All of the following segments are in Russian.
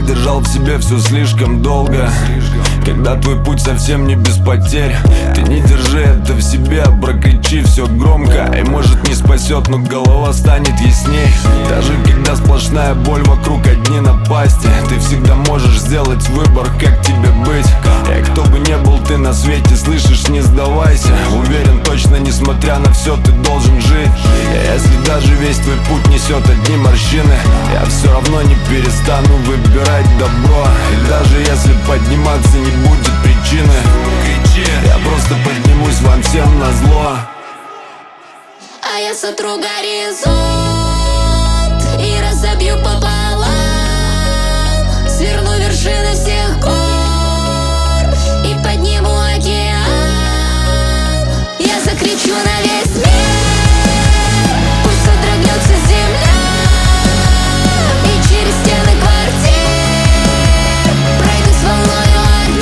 держал в себе все слишком долго. Когда твой путь совсем не без потерь, ты не держи это в себе, а прокричи все громко. И может не спасет, но голова станет ясней. Даже когда сплошная боль, вокруг одни напасти, ты всегда можешь сделать выбор, как тебе быть. И кто бы не был ты на свете, слышишь, не сдавайся. Уверен точно, несмотря на все, ты должен жить. И если даже весь твой путь несет одни морщины, я все равно не перестану выбирать добро. И даже если подниматься не будет причины, я просто поднимусь вам всем назло. А я сотру горизонт и разобью пополам, сверну вершины всех гор и подниму океан. Я закричу на весь мир, пусть содрогнется земля, и через стены квартир пройду с волною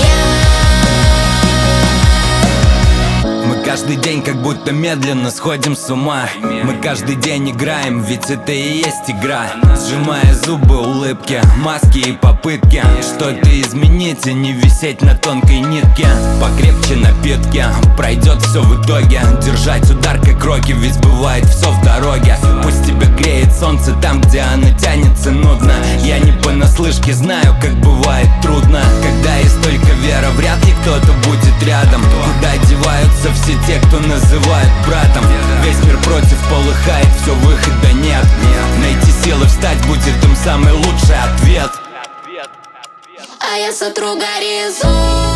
огня. Мы каждый день как будто медленно сходим с ума. Мы каждый день играем, ведь это и есть игра. Сжимая зубы, улыбки, маски и попытки что-то изменить и не висеть на тонкой нитке. Покрепче напитки, пройдет все в итоге. Держать удар как роки, ведь бывает все в дороге. Пусть тебя греет солнце там, где оно тянется нудно. Я не понаслышке знаю, как бывает трудно. Когда есть только вера, вряд ли кто-то будет рядом. Куда деваются все те, кто называют братом? Весь мир против полыхает, все, выхода нет. Найти силы встать будет им самый лучший ответ. А я сотру горизонт